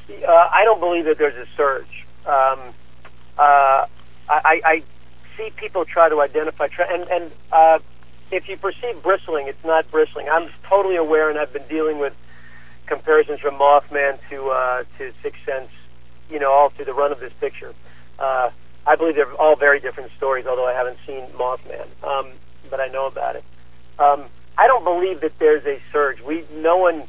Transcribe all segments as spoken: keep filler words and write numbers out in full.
Uh, I don't believe that there's a surge. Um, uh, I, I see people try to identify, tra- and, and uh, if you perceive bristling, it's not bristling. I'm totally aware, and I've been dealing with comparisons from Mothman to uh, to Sixth Sense, you know, all through the run of this picture. Uh, I believe they're all very different stories, although I haven't seen Mothman, um, but I know about it. Um, I don't believe that there's a surge. We, no one.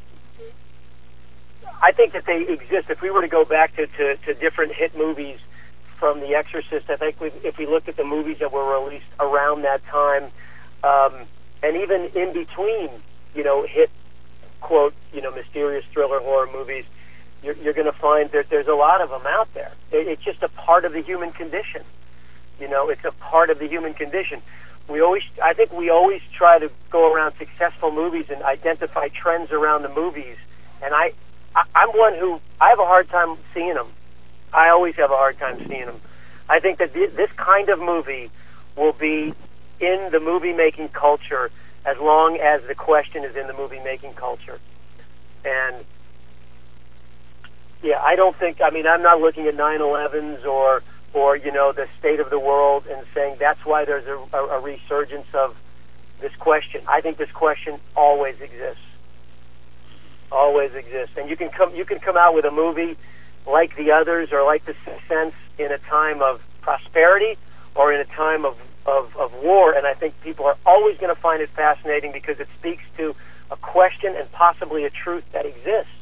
I think that they exist. If we were to go back to, to, to different hit movies from The Exorcist, I think we, if we looked at the movies that were released around that time, um, and even in between, you know, hit, quote, you know, mysterious thriller horror movies, you're, you're going to find that there's a lot of them out there. It, it's just a part of the human condition. You know, it's a part of the human condition. We always, I think we always try to go around successful movies and identify trends around the movies, and I, I, I'm one who, I have a hard time seeing them. I always have a hard time seeing them. I think that th- this kind of movie will be in the movie-making culture as long as the question is in the movie-making culture. And, yeah, I don't think, I mean, I'm not looking at nine elevens or, or you know, the state of the world and saying that's why there's a, a, a resurgence of this question. I think this question always exists. Always exists, and you can come you can come out with a movie like The Others or like The Sixth Sense in a time of prosperity or in a time of, of, of war, and I think people are always going to find it fascinating because it speaks to a question and possibly a truth that exists.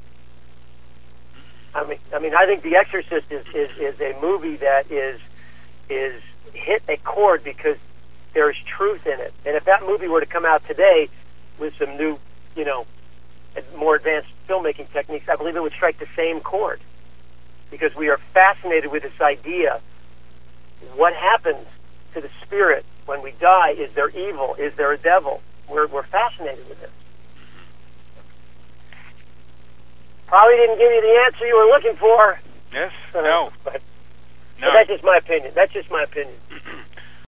I mean, I mean, I think The Exorcist is, is, is a movie that is is hit a chord because there is truth in it, and if that movie were to come out today with some new, you know, more advanced filmmaking techniques, I believe it would strike the same chord because we are fascinated with this idea. What happens to the spirit when we die? Is there evil? Is there a devil? We're, we're fascinated with it. Probably didn't give you the answer you were looking for. Yes, no. but, no. but that's just my opinion. That's just my opinion.